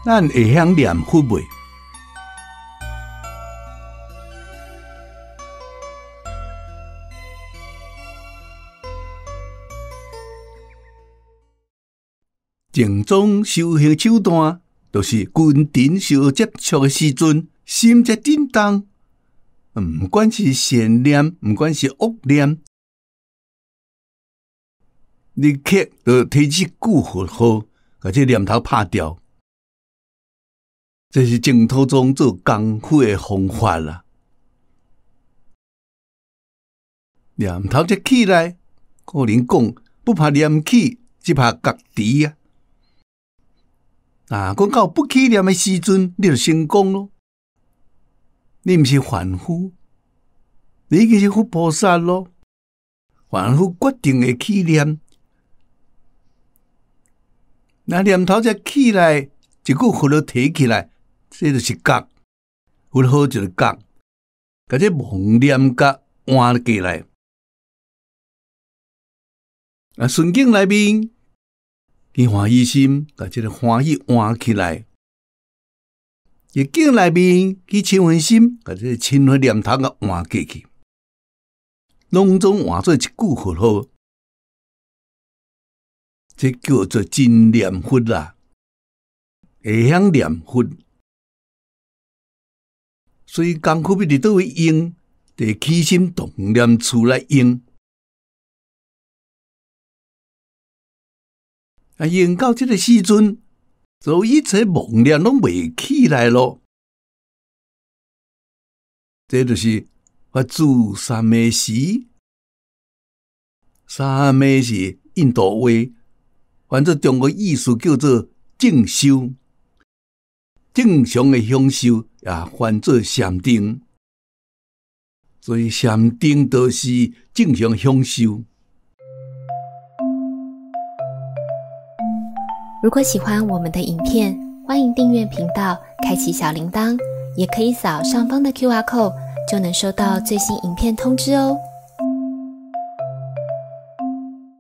咱会晓念佛袂？正宗修行手段，就是群尘相接触的时阵，心才震动。不管是善念，不管是恶念，你刻就提起句佛号，把这念头拍掉。这是净土中做功夫的方法啦。念头才起来，个人讲不怕念起，只怕觉迟啊。讲到不起念的时阵，你就成功咯。你毋是凡夫，你已经是佛菩萨咯。凡夫决定会起念，那念头才起来，一句佛号提起来，这就是觉。佛号就是觉，把这妄念觉换过来。顺境内面，去欢喜心，把这个欢喜换起来。逆境内面去嗔恨心，把这个嗔恨念头给换过去，拢总换做一句佛号，这叫做真念佛啦，会晓念佛。所以功夫要伫倒位用，得起心动念处来用。用到这个时阵，所以一切妄念拢袂起来咯。这就是法住三昧时。三昧是印度话，反正中国意思叫做正修，正常的享受也翻做禅定。所以禅定就是正常享受。 如果喜欢我们的影片，欢迎订阅频道，开启小铃铛，也可以扫上方的 QR code，就能收到最新影片通知哦。